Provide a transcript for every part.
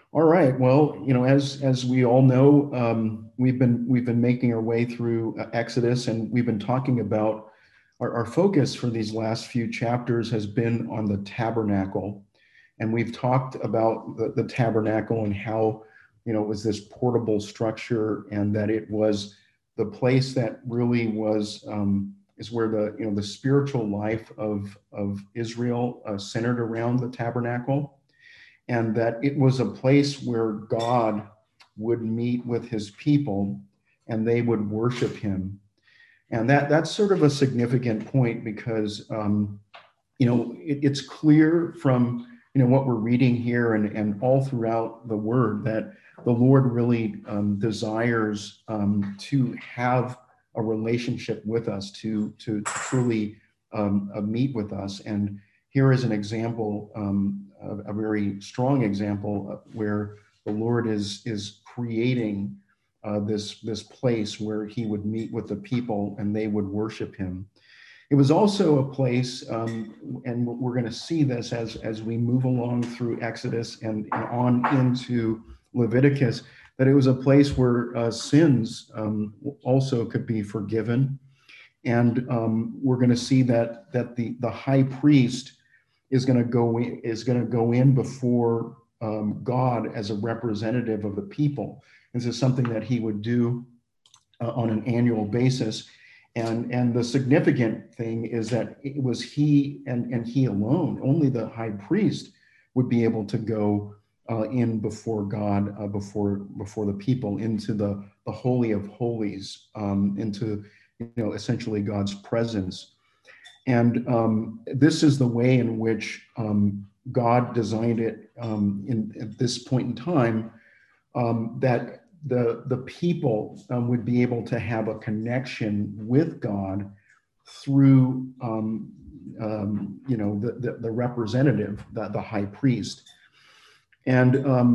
All right. Well, as we all know, we've been making our way through Exodus, and we've been talking about our focus for these last few chapters has been on the tabernacle, and we've talked about the tabernacle and how it was this portable structure, and that it was the place that really was is where the spiritual life of Israel centered around the tabernacle, and that it was a place where God would meet with his people and they would worship him. And that's sort of a significant point because it's clear from what we're reading here and all throughout the word that the Lord really desires to have a relationship with us, to truly meet with us. And here is an example, a very strong example where the Lord is creating this place where he would meet with the people and they would worship him. It was also a place, and we're going to see this as we move along through Exodus and on into Leviticus, that it was a place where sins also could be forgiven. And we're going to see that the high priest is going to go in before God as a representative of the people. This is something that he would do on an annual basis. And the significant thing is that it was he and he alone, only the high priest would be able to go in before God, before the people, into the Holy of Holies, into essentially God's presence. And this is the way in which God designed it at this point in time, that the people would be able to have a connection with God through the representative, the high priest. And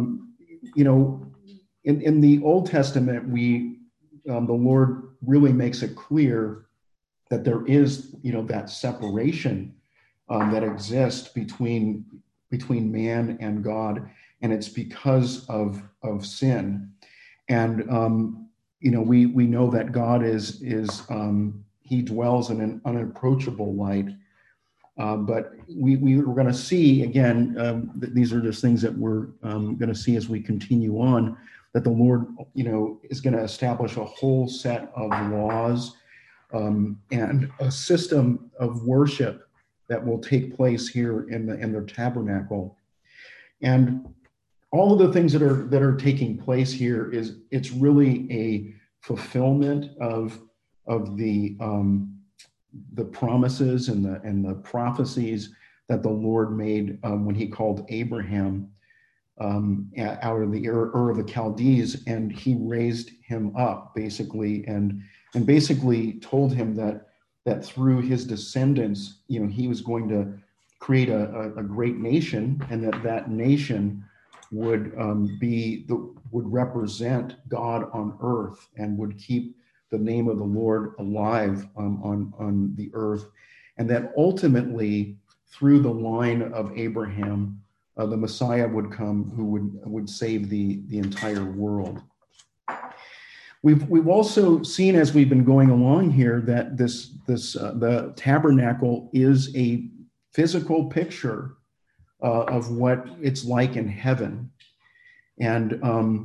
in the Old Testament, the Lord really makes it clear that there is that separation that exists between man and God, and it's because of sin. And we know that God is he dwells in an unapproachable light. But we're going to see again, these are just things that we're going to see as we continue on, that the Lord is going to establish a whole set of laws and a system of worship that will take place here in the tabernacle. And all of the things that are taking place here it's really a fulfillment of the promises and the prophecies that the Lord made when he called Abraham out of the Ur of the Chaldees, and he raised him up basically, and basically told him that through his descendants, he was going to create a great nation, and that nation would would represent God on earth and would keep the name of the Lord alive on the earth, and that ultimately through the line of Abraham, the Messiah would come who would save the entire world. We've also seen as we've been going along here that the tabernacle is a physical picture of what it's like in heaven, and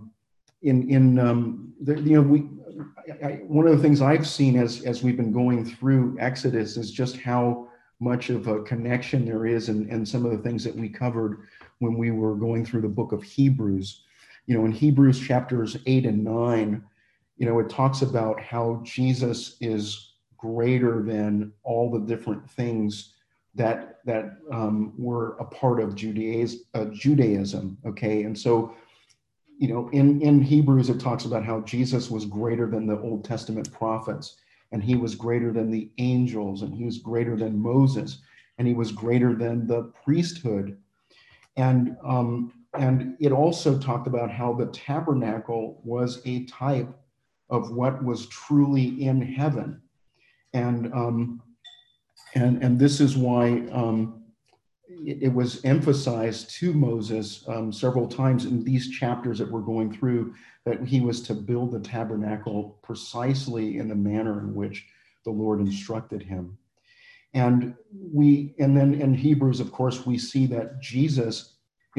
one of the things I've seen as we've been going through Exodus is just how much of a connection there is, and some of the things that we covered when we were going through the book of Hebrews. In Hebrews chapters 8 and 9, it talks about how Jesus is greater than all the different things that were a part of Judaism. Okay, and so in Hebrews it talks about how Jesus was greater than the Old Testament prophets, and he was greater than the angels, and he was greater than Moses, and he was greater than the priesthood, and it also talked about how the tabernacle was a type of what was truly in heaven. And this is why it was emphasized to Moses several times in these chapters that we're going through that he was to build the tabernacle precisely in the manner in which the Lord instructed him. And then in Hebrews, of course, we see that Jesus,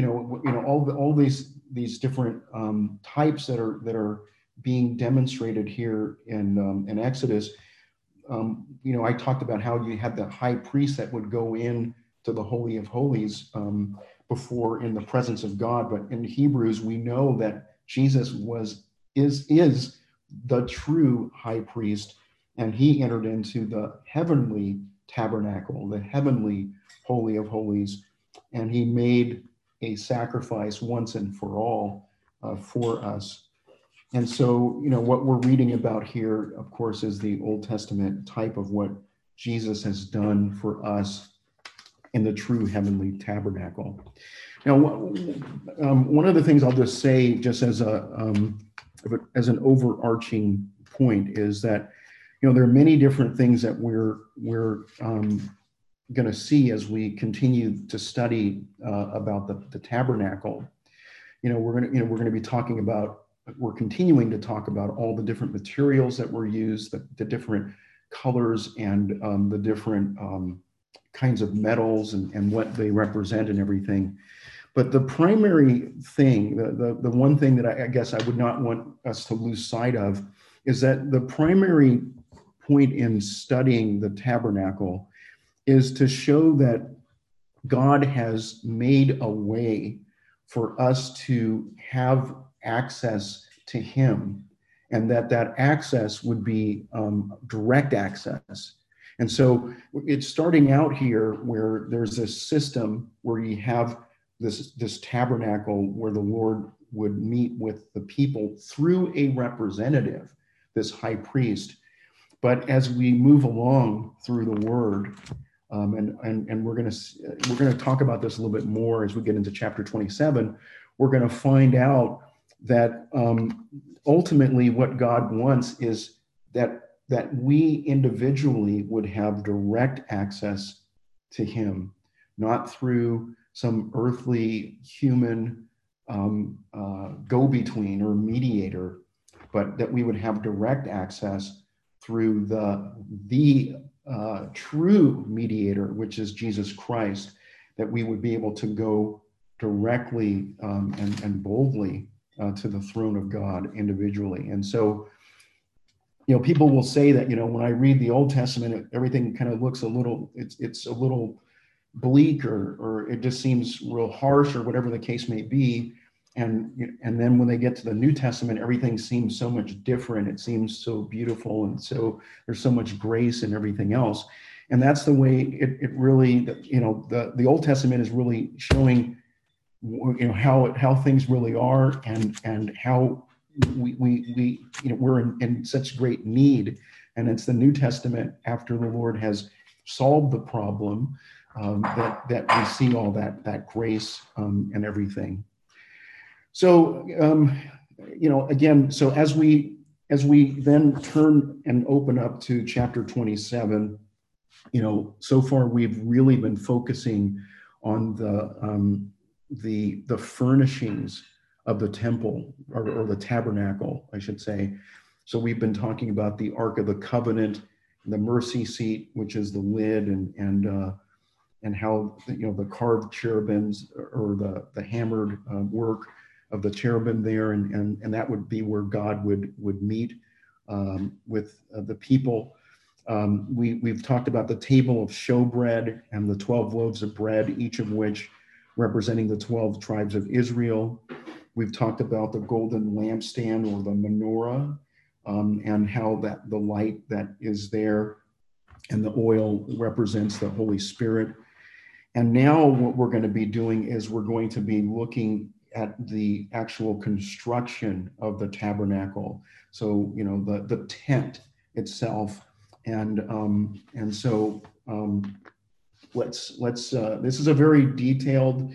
all these different types that are being demonstrated here in Exodus. I talked about how you had the high priest that would go in to the Holy of Holies before in the presence of God. But in Hebrews, we know that Jesus is the true high priest, and he entered into the heavenly tabernacle, the heavenly Holy of Holies, and he made a sacrifice once and for all for us. And so, what we're reading about here, of course, is the Old Testament type of what Jesus has done for us in the true heavenly tabernacle. Now, one of the things I'll just say, just as an overarching point, is that there are many different things that we're going to see as we continue to study about the tabernacle. We're going to be talking about. We're continuing to talk about all the different materials that were used, the different colors and the different kinds of metals and what they represent and everything. But the primary thing, the one thing that I guess I would not want us to lose sight of, is that the primary point in studying the tabernacle is to show that God has made a way for us to have access to him, and that access would be direct access. And so it's starting out here where there's this system where you have this tabernacle where the Lord would meet with the people through a representative, this high priest. But as we move along through the Word, and we're going to talk about this a little bit more as we get into chapter 27, we're going to find out that ultimately what God wants is that we individually would have direct access to him, not through some earthly human go-between or mediator, but that we would have direct access through the true mediator, which is Jesus Christ, that we would be able to go directly and boldly to the throne of God individually. And so, people will say that, when I read the Old Testament, everything kind of looks it's a little bleak or it just seems real harsh or whatever the case may be. And then when they get to the New Testament, everything seems so much different. It seems so beautiful. And so there's so much grace and everything else. And that's the way it really, the Old Testament is really showing, how things really are and how we're in such great need. And it's the New Testament, after the Lord has solved the problem, that we see all that grace and everything. So, again, so as we then turn and open up to chapter 27, so far we've really been focusing on the furnishings of the temple or the tabernacle, I should say. So we've been talking about the Ark of the Covenant, the mercy seat, which is the lid, and how the carved cherubims or the hammered work of the cherubim there, and that would be where God would meet with the people. We've talked about the table of showbread and the 12 loaves of bread, each of which representing the 12 tribes of Israel. We've talked about the golden lampstand or the menorah, and how that the light that is there and the oil represents the Holy Spirit. And now what we're going to be doing is we're going to be looking at the actual construction of the tabernacle. So, the tent itself. And so let's this is a very detailed,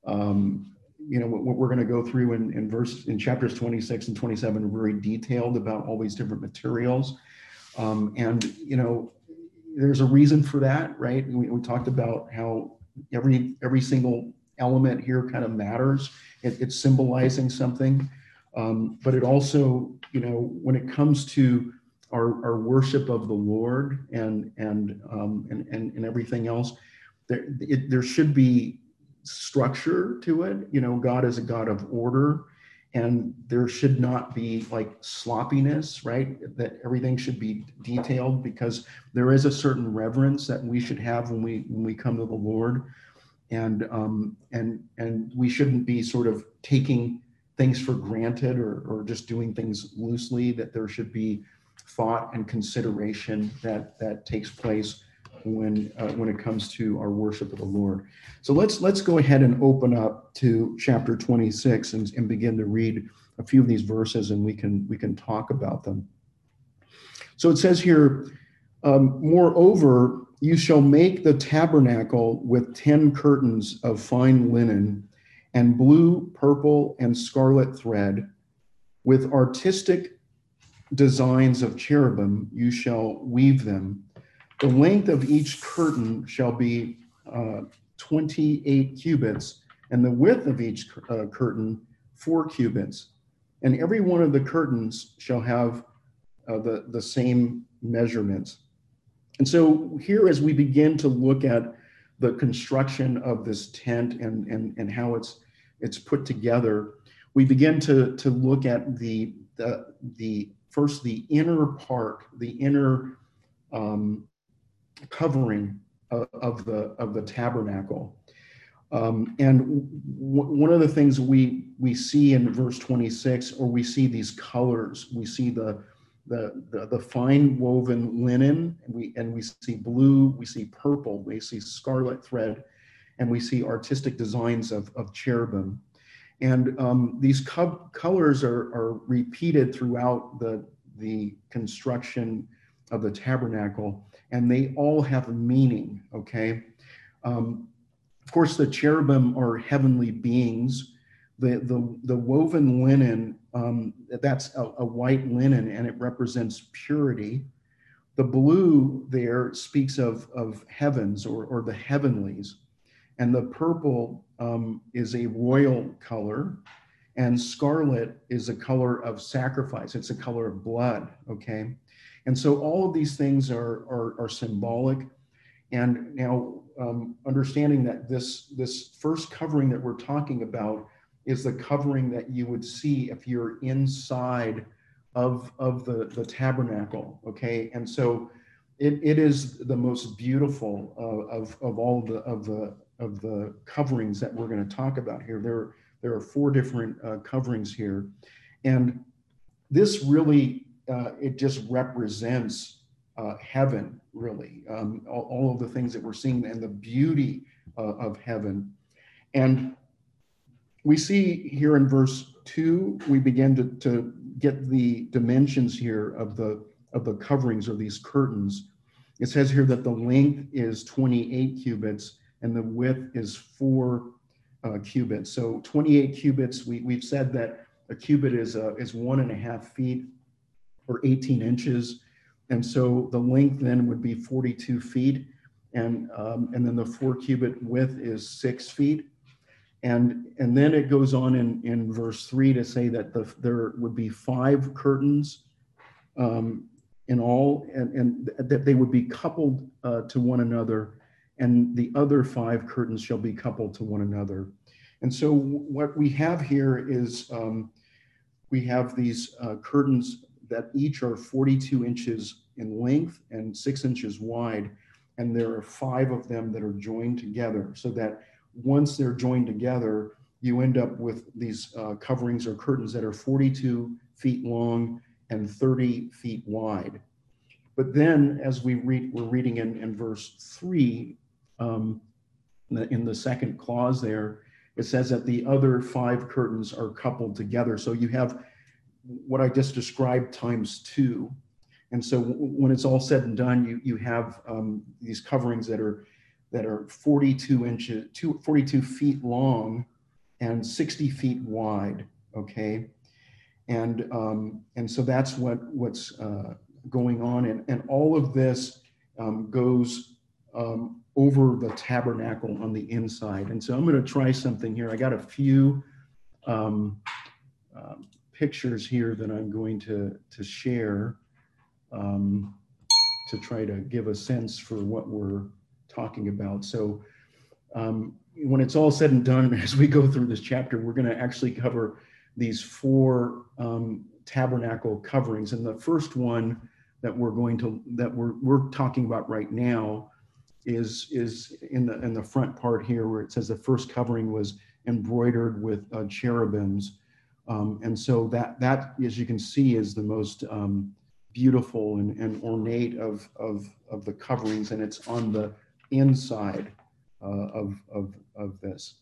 what we're going to go through in chapters 26 and 27 are very detailed about all these different materials. And there's a reason for that, right? We talked about how every single element here kind of matters. It's symbolizing something. But it also, when it comes to our worship of the Lord and everything else, there should be structure to it. God is a God of order, and there should not be like sloppiness, right? That everything should be detailed, because there is a certain reverence that we should have when we come to the Lord, and we shouldn't be sort of taking things for granted, or just doing things loosely. That there should be thought and consideration that takes place when it comes to our worship of the Lord. So let's go ahead and open up to chapter 26 and begin to read a few of these verses, and we can talk about them. So it says here, moreover, you shall make the tabernacle with 10 curtains of fine linen and blue, purple, and scarlet thread. With artistic designs of cherubim, you shall weave them. The length of each curtain shall be 28 cubits, and the width of each curtain 4 cubits. And every one of the curtains shall have the same measurements. And so here, as we begin to look at the construction of this tent and how it's put together, we begin to look at the first the inner part, the inner covering of the tabernacle. And one of the things we see in verse 26, or we see these colors, we see the fine woven linen, and we see blue, we see purple, we see scarlet thread, and we see artistic designs of cherubim. And these colors are repeated throughout the construction of the tabernacle, and they all have a meaning, okay? Of course, the cherubim are heavenly beings. The woven linen, that's a white linen, and it represents purity. The blue there speaks of heavens, or the heavenlies. And the purple is a royal color, and scarlet is a color of sacrifice. It's a color of blood, okay? And so all of these things are symbolic. And now understanding that this first covering that we're talking about is the covering that you would see if you're inside of the tabernacle, okay? And so it is the most beautiful of all of the coverings that we're going to talk about here. There are 4 different coverings here, and this really it just represents heaven, really. All of the things that we're seeing and the beauty of heaven. And we see here in verse 2, we begin to get the dimensions here of the coverings, or these curtains. It says here that the length is 28 cubits and the width is 4 cubits. So 28 cubits, we've said that a cubit is 1.5 feet, or 18 inches. And so the length then would be 42 feet. And then the 4 cubit width is 6 feet. And then it goes on in verse 3 to say that there would be 5 curtains in all, and that they would be coupled to one another, and the other 5 curtains shall be coupled to one another. And so what we have here is we have these curtains that each are 42 inches in length and 6 inches wide, and there are 5 of them that are joined together, so that once they're joined together, you end up with these coverings or curtains that are 42 feet long and 30 feet wide. But then, as we're reading in verse 3, in the second clause there, it says that the other 5 curtains are coupled together. So you have what I just described times 2. And so when it's all said and done, you have these coverings that are 42 feet long and 60 feet wide, okay? And so that's what's going on. And all of this goes over the tabernacle on the inside. And so I'm going to try something here. I got a few um, pictures here that I'm going to share um, to try to give a sense for what we're talking about. So when it's all said and done, as we go through this chapter, we're going to actually cover these four tabernacle coverings. And the first one that we're talking about right now is in the front part here, where it says the first covering was embroidered with cherubims. And so that, as you can see, is the most beautiful and ornate of the coverings, and it's on the inside of this.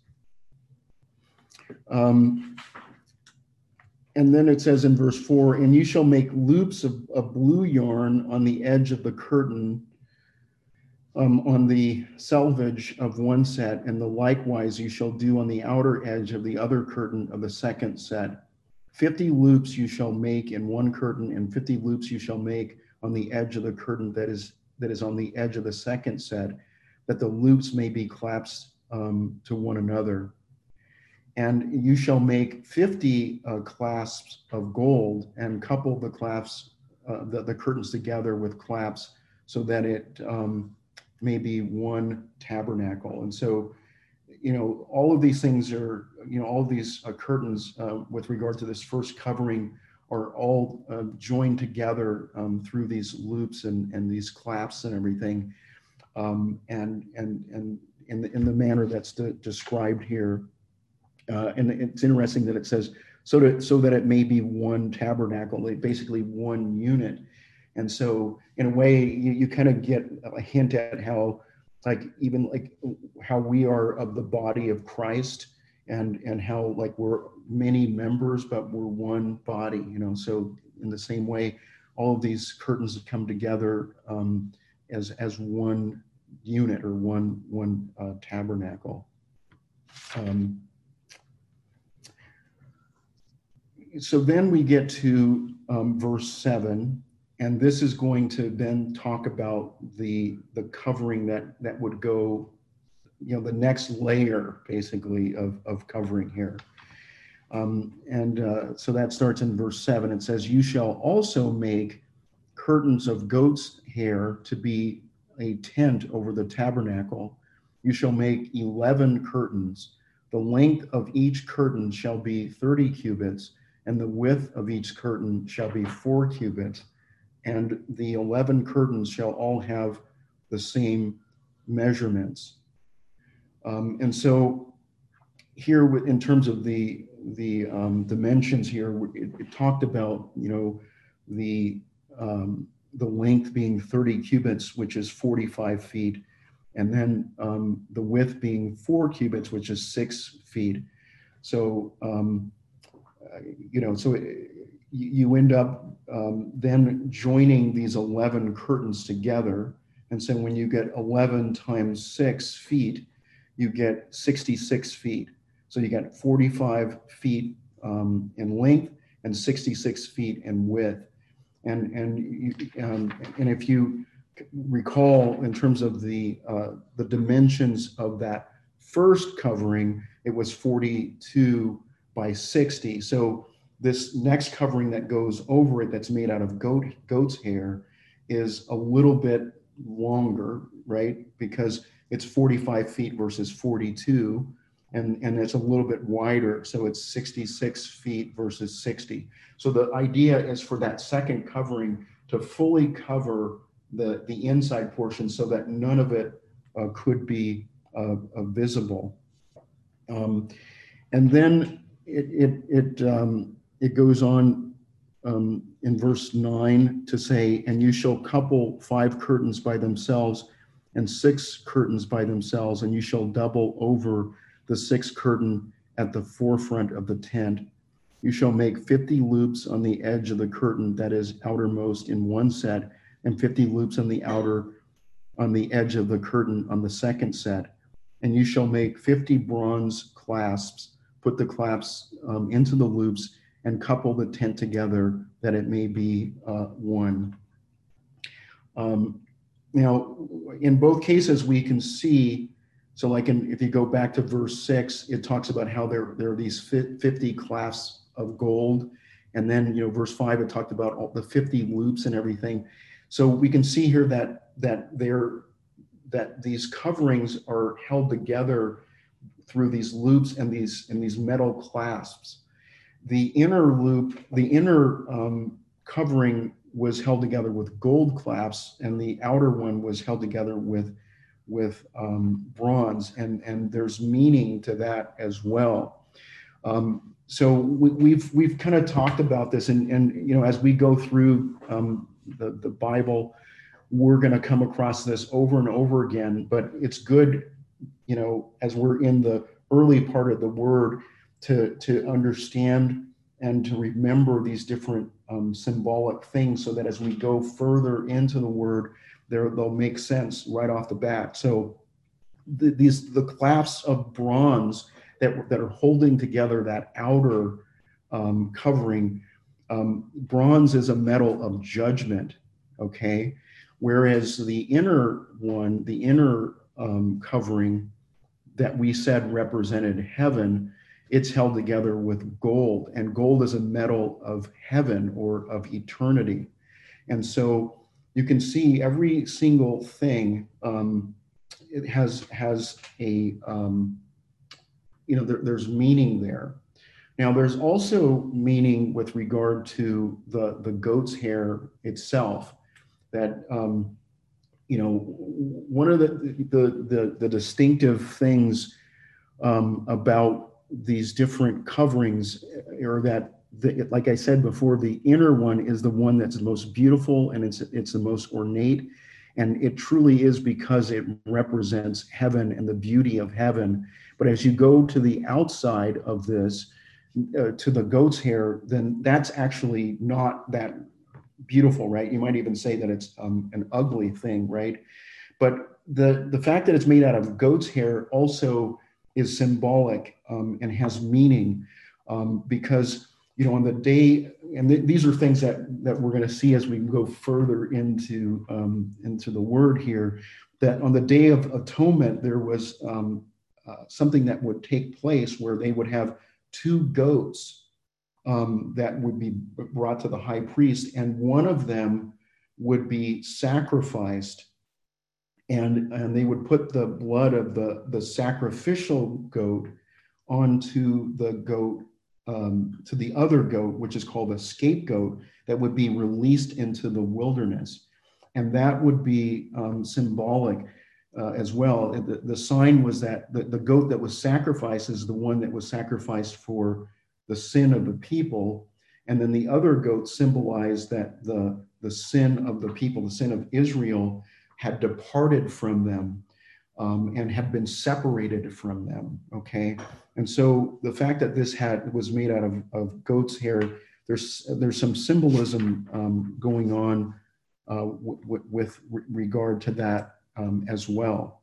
And then it says in verse 4, and you shall make loops of blue yarn on the edge of the curtain on the selvage of one set, and the likewise you shall do on the outer edge of the other curtain of the second set. 50 loops you shall make in one curtain, and 50 loops you shall make on the edge of the curtain that is on the edge of the second set, that the loops may be clasped to one another. And you shall make 50 clasps of gold, and couple the clasps, the curtains together with clasps, so that it may be one tabernacle. And so, all of these things are, all of these curtains with regard to this first covering are all joined together through these loops and these clasps and everything, and in the manner that's described here. And it's interesting that it says so that it may be one tabernacle, like basically one unit. And so in a way, you kind of get a hint at how, even how we are of the body of Christ, and how we're many members, but we're one body, So in the same way, all of these curtains have come together as one unit or one tabernacle. So then we get to verse 7, and this is going to then talk about the covering that would go, the next layer basically of covering here. So that starts in verse 7. It says, you shall also make curtains of goat's hair to be a tent over the tabernacle. You shall make 11 curtains. The length of each curtain shall be 30 cubits, and the width of each curtain shall be 4 cubits. And the 11 curtains shall all have the same measurements. And so here, in terms of the dimensions here, it talked about, the length being 30 cubits, which is 45 feet, and then the width being 4 cubits, which is 6 feet. So, so you end up then joining these 11 curtains together. And so when you get 11 times 6 feet, you get 66 feet. So you get 45 feet in length and 66 feet in width. And if you recall, in terms of the dimensions of that first covering, it was 42 by 60. So this next covering that goes over it, that's made out of goat's hair, is a little bit longer, right? Because it's 45 feet versus 42, and it's a little bit wider. So it's 66 feet versus 60. So the idea is for that second covering to fully cover the inside portion, so that none of it could be visible. And then it goes on in verse 9 to say, and you shall couple 5 curtains by themselves and 6 curtains by themselves, and you shall double over the 6th curtain at the forefront of the tent. You shall make 50 loops on the edge of the curtain that is outermost in one set, and 50 loops on the edge of the curtain on the second set. And you shall make 50 bronze clasps, put the clasps into the loops, and couple the tent together that it may be one. Now, in both cases, we can see, so like if you go back to verse 6, it talks about how there are these 50 clasps of gold. And then, verse 5, it talked about all the 50 loops and everything. So we can see here that these coverings are held together through these loops and these metal clasps. The inner loop, the inner covering was held together with gold clasps, and the outer one was held together with bronze, and there's meaning to that as well. So we've kind of talked about this, and as we go through the Bible, we're going to come across this over and over again. But it's good, as we're in the early part of the Word, to understand and to remember these different symbolic things, so that as we go further into the Word, they'll make sense right off the bat. So the clasps of bronze that are holding together that outer covering, bronze is a metal of judgment, okay? Whereas the inner one, the inner covering that we said represented heaven, it's held together with gold, and gold is a metal of heaven or of eternity. And so you can see every single thing, it has a, there's meaning there. Now, there's also meaning with regard to the goat's hair itself, that, one of the distinctive things about these different coverings are that, like I said before, the inner one is the one that's the most beautiful, and it's the most ornate, and it truly is because it represents heaven and the beauty of heaven. But as you go to the outside of this, to the goat's hair, then that's actually not that beautiful, right? You might even say that it's an ugly thing, right? But the fact that it's made out of goat's hair also is symbolic and has meaning, because on the day, and these are things that we're going to see as we go further into the Word here, that on the Day of Atonement there was something that would take place where they would have two goats that would be brought to the high priest, and one of them would be sacrificed, and they would put the blood of the sacrificial goat onto the goat, to the other goat, which is called a scapegoat, that would be released into the wilderness. And that would be symbolic as well. The sign was that the goat that was sacrificed is the one that was sacrificed for the sin of the people. And then the other goat symbolized that the sin of the people, the sin of Israel, had departed from them and had been separated from them, okay? And so the fact that this was made out of goat's hair, there's some symbolism going on with regard to that as well.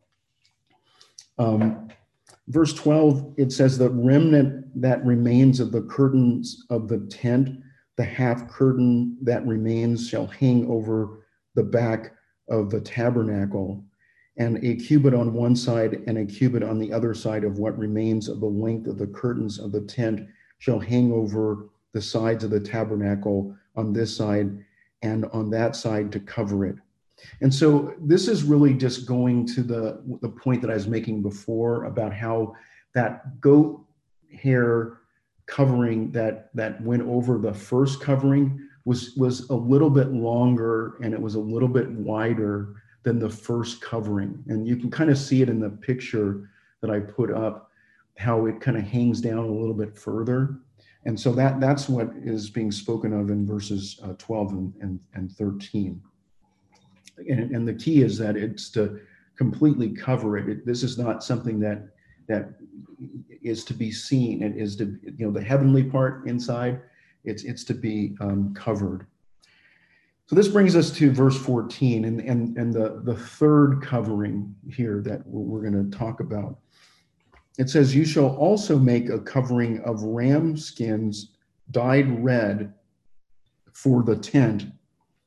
Verse 12, it says, the remnant that remains of the curtains of the tent, the half curtain that remains shall hang over the back of the tabernacle, and a cubit on one side and a cubit on the other side of what remains of the length of the curtains of the tent shall hang over the sides of the tabernacle on this side and on that side to cover it. And so this is really just going to the point that I was making before about how that goat hair covering that went over the first covering was a little bit longer, and it was a little bit wider than the first covering. And you can kind of see it in the picture that I put up, how it kind of hangs down a little bit further. And so that's what is being spoken of in verses 12 and 13. And the key is that it's to completely cover it. This is not something that is to be seen. It is to, the heavenly part inside, it's to be covered. So this brings us to verse 14 and the third covering here that we're going to talk about. It says, you shall also make a covering of ram skins dyed red for the tent,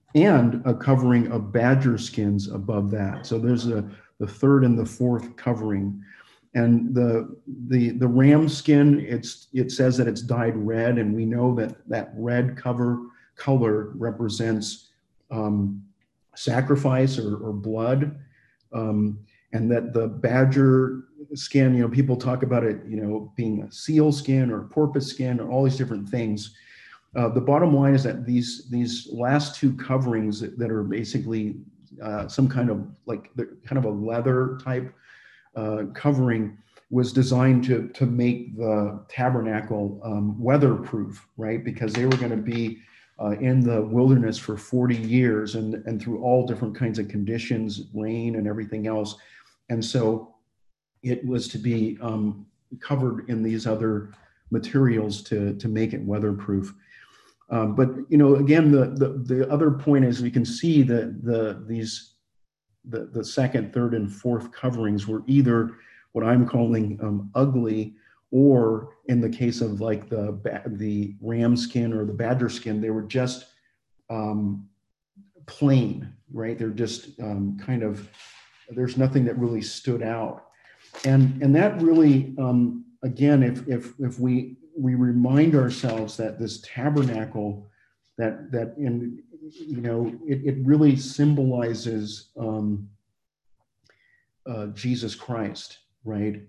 and a covering of badger skins above that. So there's the third and the fourth covering. And the ram skin, it says that it's dyed red, and we know that that red color represents sacrifice or blood, and that the badger skin, people talk about it, being a seal skin or porpoise skin or all these different things. The bottom line is that these last two coverings that are basically some kind of a leather type covering was designed to make the tabernacle weatherproof, right? Because they were going to be in the wilderness for 40 years and through all different kinds of conditions, rain and everything else. And so it was to be covered in these other materials to make it weatherproof. But again, the other point is we can see that the second, third, and fourth coverings were either what I'm calling ugly, or in the case of like the ram skin or the badger skin, they were just plain, right? They're just there's nothing that really stood out, and that really again, if we remind ourselves that this tabernacle that in it really symbolizes Jesus Christ, right?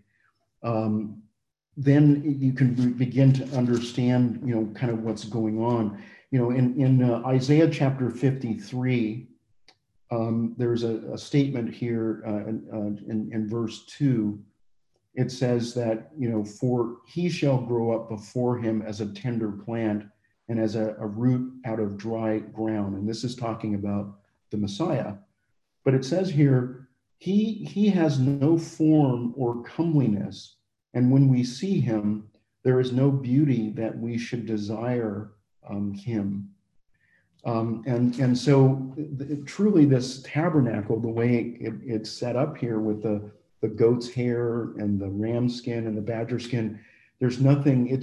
Then you can begin to understand, kind of what's going on. In Isaiah chapter 53, there's a statement here in verse 2. It says that, for he shall grow up before him as a tender plant and as a root out of dry ground. And this is talking about the Messiah. But it says here, he has no form or comeliness, and when we see him, there is no beauty that we should desire him. And so truly this tabernacle, the way it's set up here with the goat's hair and the ram skin and the badger skin, there's nothing, it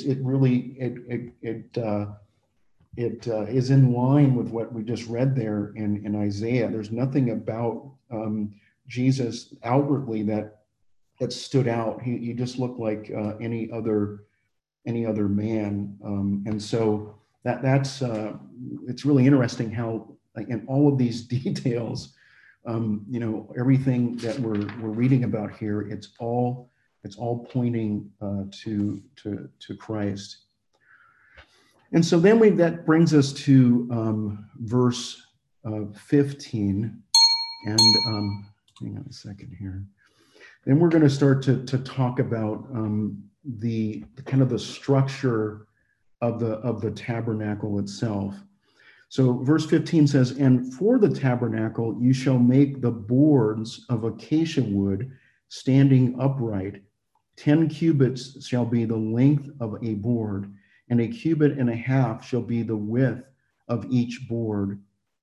is in line with what we just read there in Isaiah. There's nothing about Jesus outwardly that stood out. He just looked like any other man, and so that's it's really interesting how, like, in all of these details, everything that we're reading about here, it's all pointing to Christ. And so then that brings us to verse 15, and hang on a second here. Then we're going to start to talk about the kind of the structure of the tabernacle itself. So verse 15 says, "And for the tabernacle you shall make the boards of acacia wood standing upright. 10 cubits shall be the length of a board, and a cubit and a half shall be the width of each board.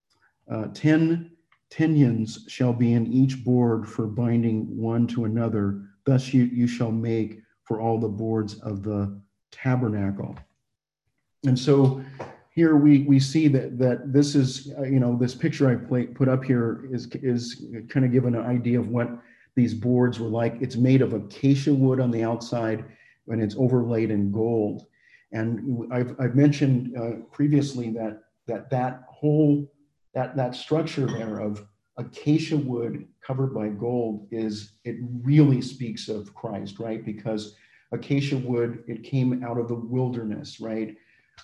10 tenons shall be in each board for binding one to another. Thus you shall make for all the boards of the tabernacle." And so here we see that this is, this picture I put up here is kind of giving an idea of what these boards were like. It's made of acacia wood on the outside, and it's overlaid in gold. And I've mentioned previously that whole structure there of acacia wood covered by gold it really speaks of Christ, right? Because acacia wood, it came out of the wilderness, right?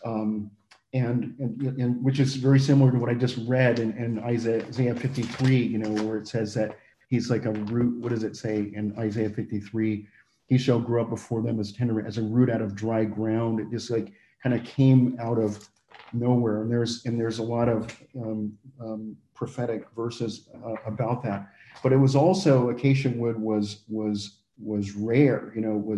And which is very similar to what I just read in Isaiah 53, where it says that he's like a root. What does it say in Isaiah 53? He shall grow up before them as a root out of dry ground. It just like kind of came out of nowhere. And there's a lot of prophetic verses about that. But it was also, acacia wood was rare,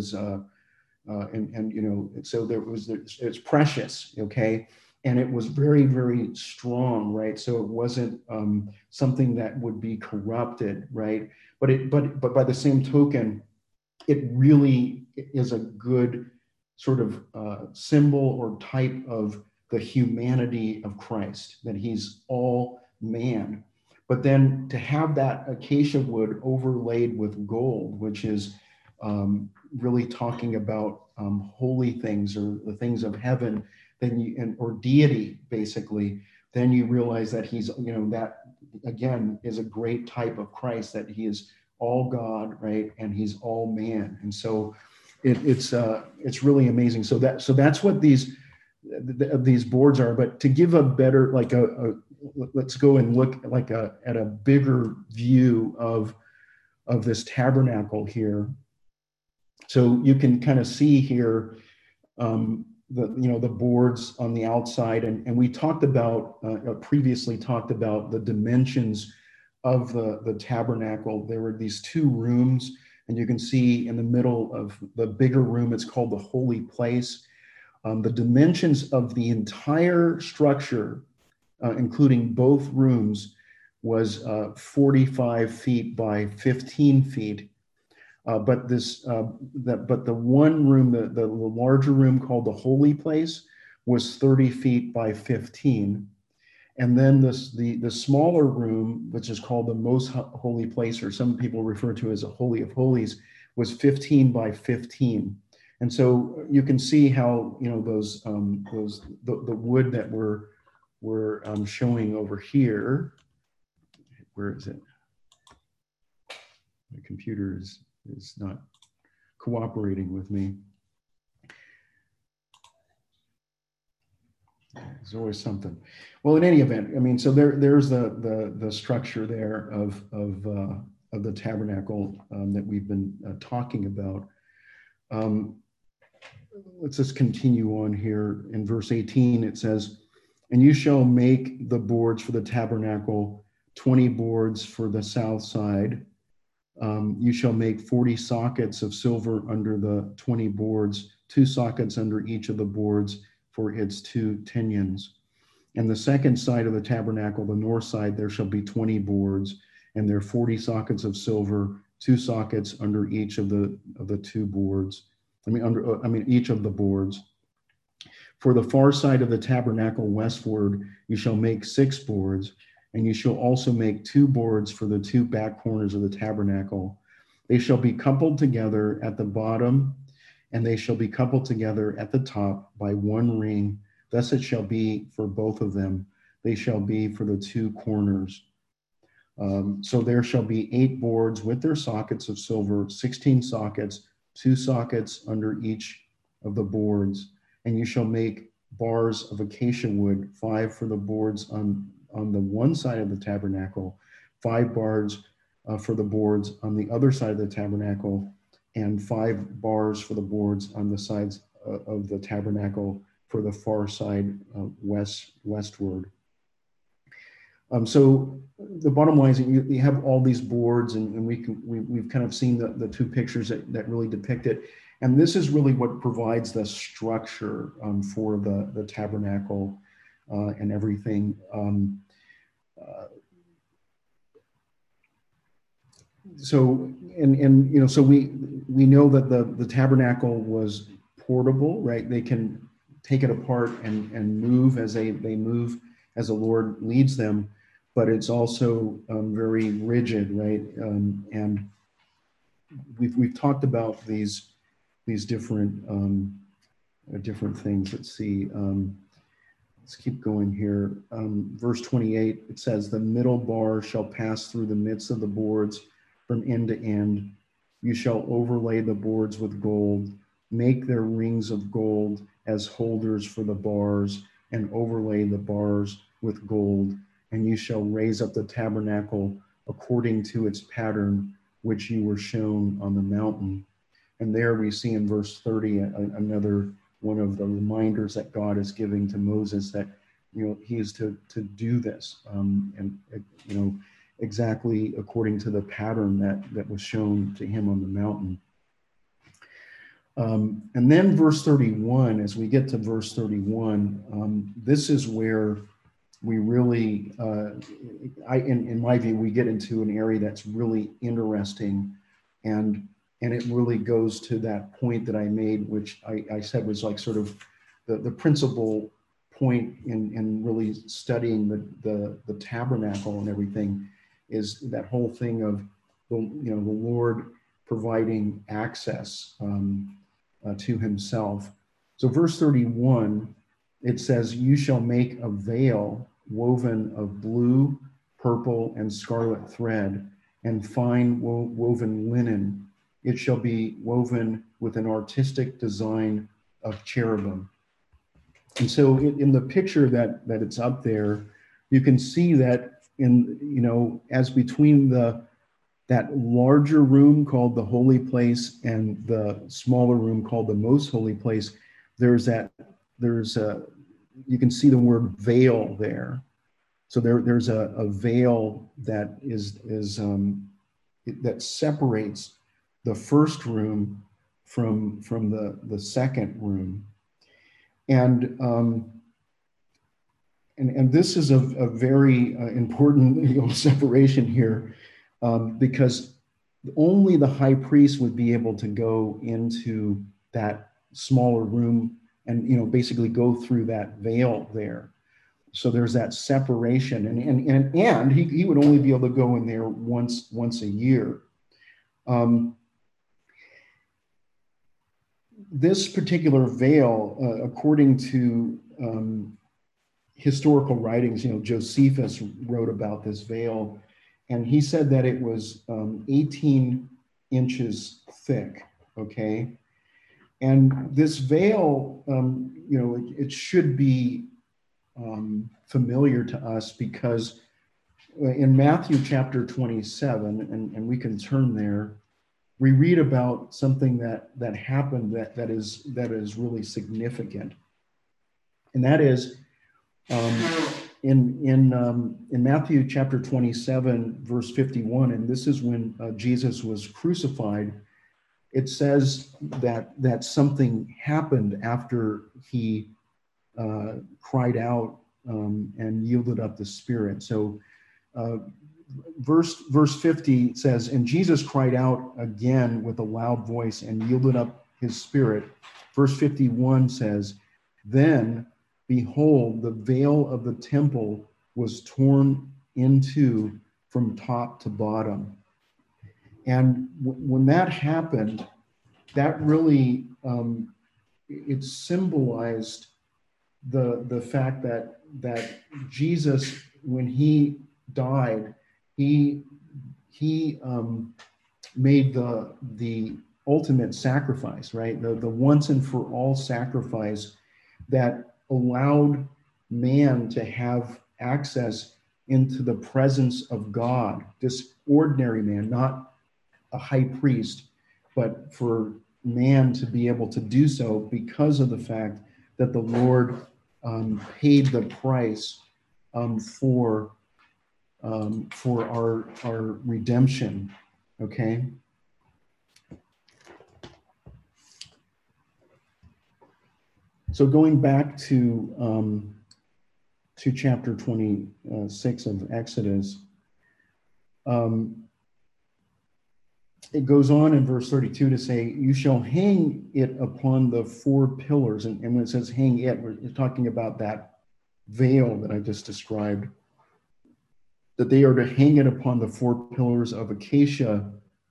so it's precious, okay, and it was very, very strong, right? So it wasn't something that would be corrupted, right? But by the same token, it really is a good sort of symbol or type of the humanity of Christ, that he's all man. But then to have that acacia wood overlaid with gold, which is really talking about holy things or the things of heaven, then or deity basically, then you realize that he's, that again is a great type of Christ, that he is all God, right, and he's all man. And so it's really amazing. So that's what these boards are. But to give a better, like let's go and look like at a bigger view of this tabernacle here. So you can kind of see here the boards on the outside, and we talked about previously talked about the dimensions of the tabernacle. There were these two rooms, and you can see in the middle of the bigger room, it's called the holy place. The dimensions of the entire structure, including both rooms, was 45 feet by 15 feet. But the one room, the larger room called the holy place, was 30 feet by 15. And then the smaller room, which is called the most holy place, or some people refer to as a holy of holies, was 15 by 15. And so you can see how, the wood that we're showing over here. Where is it? My computer is not cooperating with me. There's always something. Well, in any event, I mean, so there's the structure there of the tabernacle that we've been talking about. Let's just continue on here. In verse 18, it says, "And you shall make the boards for the tabernacle, 20 boards for the south side. You shall make 40 sockets of silver under the 20 boards, 2 sockets under each of the boards for its 2 tenons. And the second side of the tabernacle, the north side, there shall be 20 boards, and there are 40 sockets of silver, 2 sockets under each of the 2 boards. Each of the boards. For the far side of the tabernacle westward, you shall make 6 boards, and you shall also make 2 boards for the 2 back corners of the tabernacle. They shall be coupled together at the bottom, and they shall be coupled together at the top by 1 ring. Thus it shall be for both of them. They shall be for the 2 corners. So there shall be 8 boards with their sockets of silver, 16 sockets, 2 sockets under each of the boards. And you shall make bars of acacia wood, 5 for the boards on the one side of the tabernacle, 5 bars for the boards on the other side of the tabernacle, and 5 bars for the boards on the sides of the tabernacle for the far side westward." So the bottom line is you have all these boards, and we've kind of seen the 2 pictures that really depict it. And this is really what provides the structure for the tabernacle and everything. So we know that the tabernacle was portable, right? They can take it apart and move as they move as the Lord leads them, but it's also very rigid, right? And we've talked about these different things. Let's see. Let's keep going here. Verse 28, it says, "The middle bar shall pass through the midst of the boards from end to end. You shall overlay the boards with gold, make their rings of gold as holders for the bars, and overlay the bars with gold. And you shall raise up the tabernacle according to its pattern, which you were shown on the mountain." And there we see in verse 30 another one of the reminders that God is giving to Moses, that he is to do this, and exactly according to the pattern that was shown to him on the mountain. And then verse 31, as we get to verse 31, this is where we really, in my view, we get into an area that's really interesting, and it really goes to that point that I made, which I said was like sort of the principal point in really studying the tabernacle and everything is that whole thing of the Lord providing access to himself. So verse 31, it says, "You shall make a veil woven of blue, purple, and scarlet thread, and fine woven linen. It shall be woven with an artistic design of cherubim." And so in the picture that it's up there, you can see that as between that larger room called the holy place and the smaller room called the most holy place, you can see the word veil there. So there's a veil that that separates the first room from the second room. And this is a very important separation here, because only the high priest would be able to go into that smaller room and basically go through that veil there. So there's that separation, and he would only be able to go in there once a year. This particular veil, according to historical writings, Josephus wrote about this veil, and he said that it was 18 inches thick, okay? And this veil, it should be familiar to us, because in Matthew chapter 27, and we can turn there, we read about something that happened that is really significant, and that is in Matthew chapter 27, verse 51, and this is when Jesus was crucified. It says that something happened after he cried out and yielded up the Spirit. So verse 50 says, "And Jesus cried out again with a loud voice and yielded up his spirit." Verse 51 says, "Then behold, the veil of the temple was torn in two from top to bottom." And when that happened, that really it symbolized the fact that Jesus, when he died, he made the ultimate sacrifice, right? The once and for all sacrifice that allowed man to have access into the presence of God, this ordinary man, not a high priest, but for man to be able to do so because of the fact that the Lord paid the price for our redemption. Okay. So going back to chapter 26 of Exodus, it goes on in verse 32 to say, "You shall hang it upon the four pillars." And when it says hang it, we're talking about that veil that I just described, that they are to hang it upon the four pillars of acacia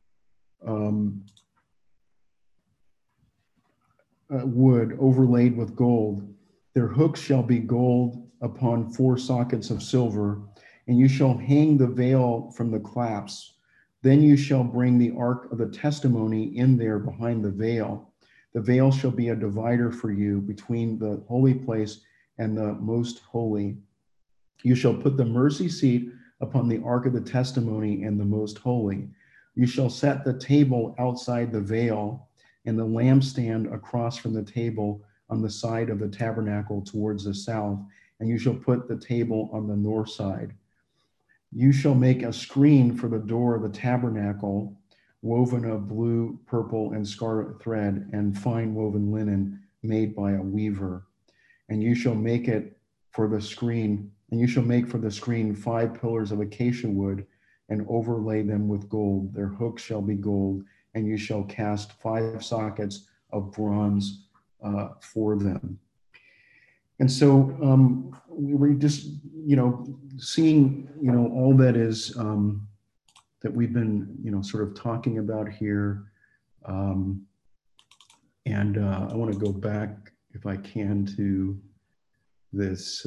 wood overlaid with gold. Their hooks shall be gold upon four sockets of silver, and you shall hang the veil from the clasps. Then you shall bring the ark of the testimony in there behind the veil. The veil shall be a divider for you between the holy place and the most holy. You shall put the mercy seat upon the ark of the testimony and the most holy. You shall set the table outside the veil and the lampstand across from the table on the side of the tabernacle towards the south, and you shall put the table on the north side. You shall make a screen for the door of the tabernacle, woven of blue, purple, and scarlet thread, and fine woven linen made by a weaver. And you shall make it for the screen, and you shall make for the screen 5 pillars of acacia wood, and overlay them with gold. Their hooks shall be gold, and you shall cast 5 sockets of bronze for them. And so we were just, seeing, all that is that we've been, sort of talking about here. And I want to go back, if I can, to this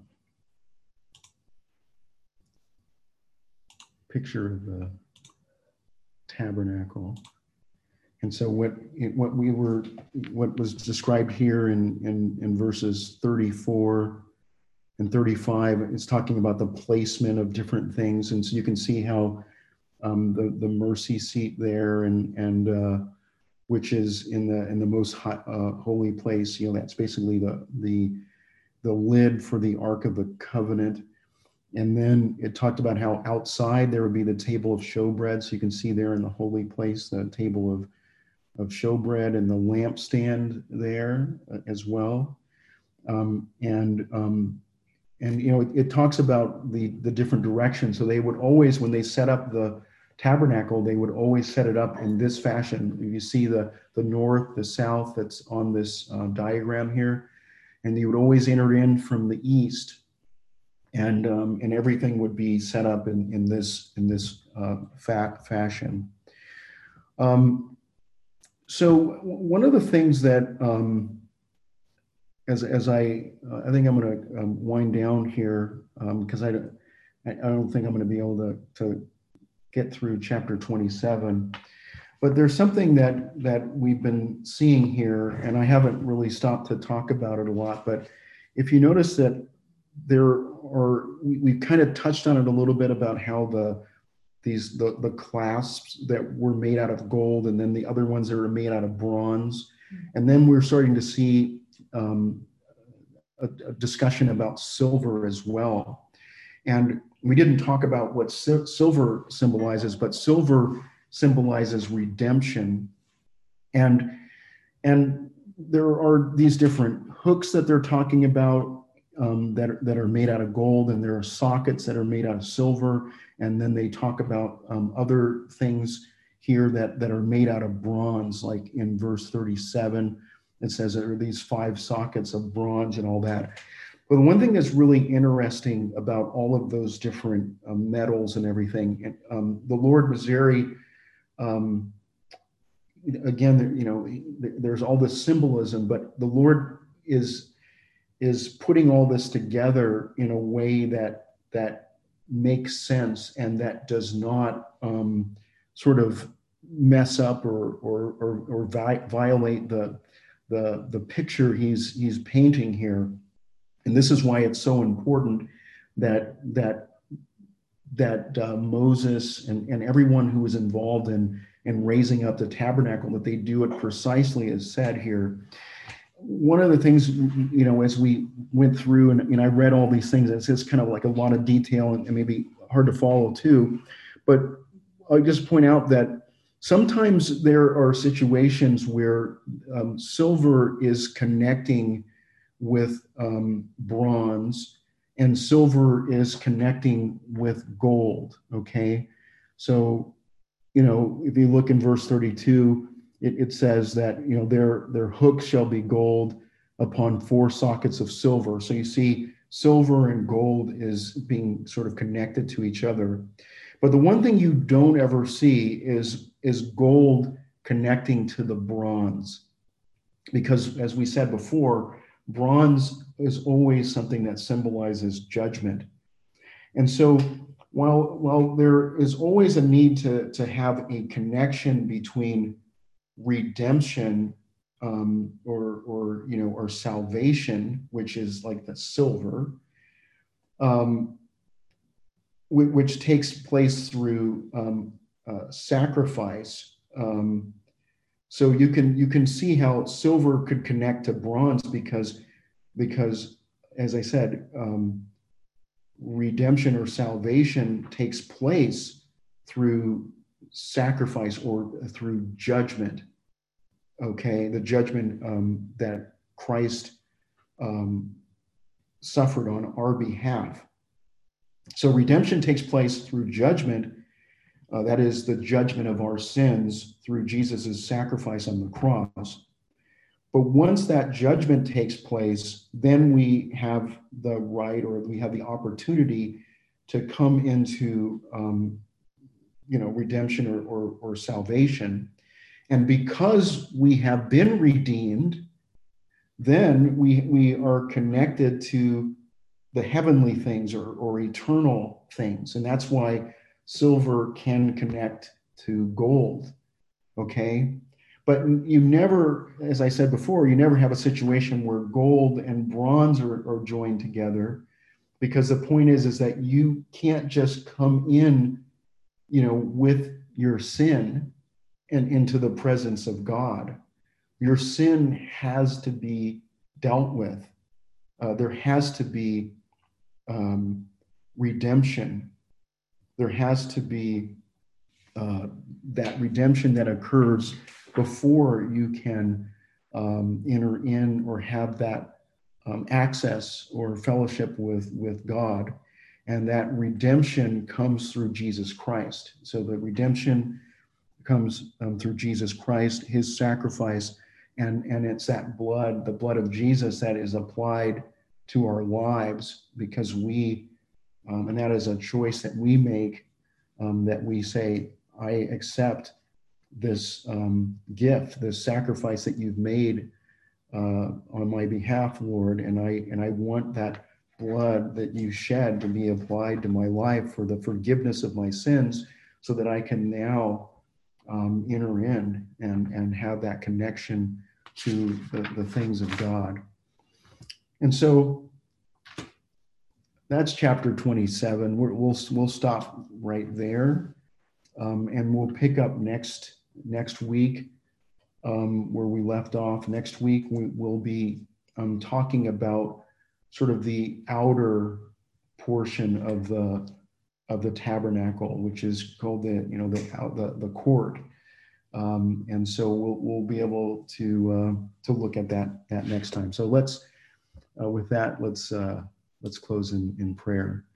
picture of the tabernacle. And so what was described here in verses 34 and 35 is talking about the placement of different things. And so you can see how the mercy seat there and which is in the most holy place, that's basically the lid for the Ark of the Covenant. And then it talked about how outside there would be the table of showbread. So you can see there in the holy place, the table of showbread and the lampstand there as well. It talks about the different directions. So they would always, when they set up the tabernacle, they would always set it up in this fashion. You see the north, the south that's on this diagram here, and you would always enter in from the east, and everything would be set up in this fashion. So one of the things that as I think I'm going to wind down here because I don't think I'm going to be able to get through chapter 27, but there's something that we've been seeing here, and I haven't really stopped to talk about it a lot. But if you notice that we've kind of touched on it a little bit about how the clasps that were made out of gold, and then the other ones that are made out of bronze, and then we're starting to see a discussion about silver as well. And we didn't talk about what silver symbolizes, but silver symbolizes redemption. And there are these different hooks that they're talking about that are made out of gold, and there are sockets that are made out of silver. And then they talk about other things here that are made out of bronze, like in verse 37, it says there are these 5 sockets of bronze and all that. But the one thing that's really interesting about all of those different metals and everything, the Lord was very, again, there's all this symbolism, but the Lord is putting all this together in a way that makes sense and that does not sort of mess up or violate the picture he's painting here. And this is why it's so important that Moses and everyone who was involved in raising up the tabernacle, that they do it precisely as said here. One of the things, as we went through and I read all these things, it's just kind of like a lot of detail and maybe hard to follow too. But I'll just point out that sometimes there are situations where silver is connecting with bronze and silver is connecting with gold. Okay. So, if you look in verse 32, it says that, their hooks shall be gold upon 4 sockets of silver. So you see silver and gold is being sort of connected to each other. But the one thing you don't ever see is gold connecting to the bronze. Because as we said before, bronze is always something that symbolizes judgment. And so while there is always a need to have a connection between redemption or salvation, which is like the silver, which takes place through sacrifice. So you can see how silver could connect to bronze because as I said, redemption or salvation takes place through sacrifice or through judgment. Okay, the judgment that Christ suffered on our behalf. So redemption takes place through judgment. That is the judgment of our sins through Jesus's sacrifice on the cross. But once that judgment takes place, then we have the right, or we have the opportunity to come into, redemption or salvation. And because we have been redeemed, then we are connected to the heavenly things, or eternal things. And that's why silver can connect to gold. Okay. But you never, as I said before, you never have a situation where gold and bronze are joined together, because the point is that you can't just come in, with your sin and into the presence of God. Your sin has to be dealt with. There has to be redemption. There has to be that redemption that occurs before you can enter in or have that access or fellowship with God. And that redemption comes through Jesus Christ. So the redemption comes through Jesus Christ, his sacrifice, and it's that blood, the blood of Jesus, that is applied to our lives, because we, and that is a choice that we make, that we say, I accept this gift, this sacrifice that you've made on my behalf, Lord, and I want that blood that you shed to be applied to my life for the forgiveness of my sins, so that I can now enter in and have that connection to the things of God. And so that's chapter 27. We'll stop right there, and we'll pick up next week where we left off. Next week we'll be talking about sort of the outer portion of the tabernacle, which is called the court. And so we'll be able to look at that next time. So let's close in prayer.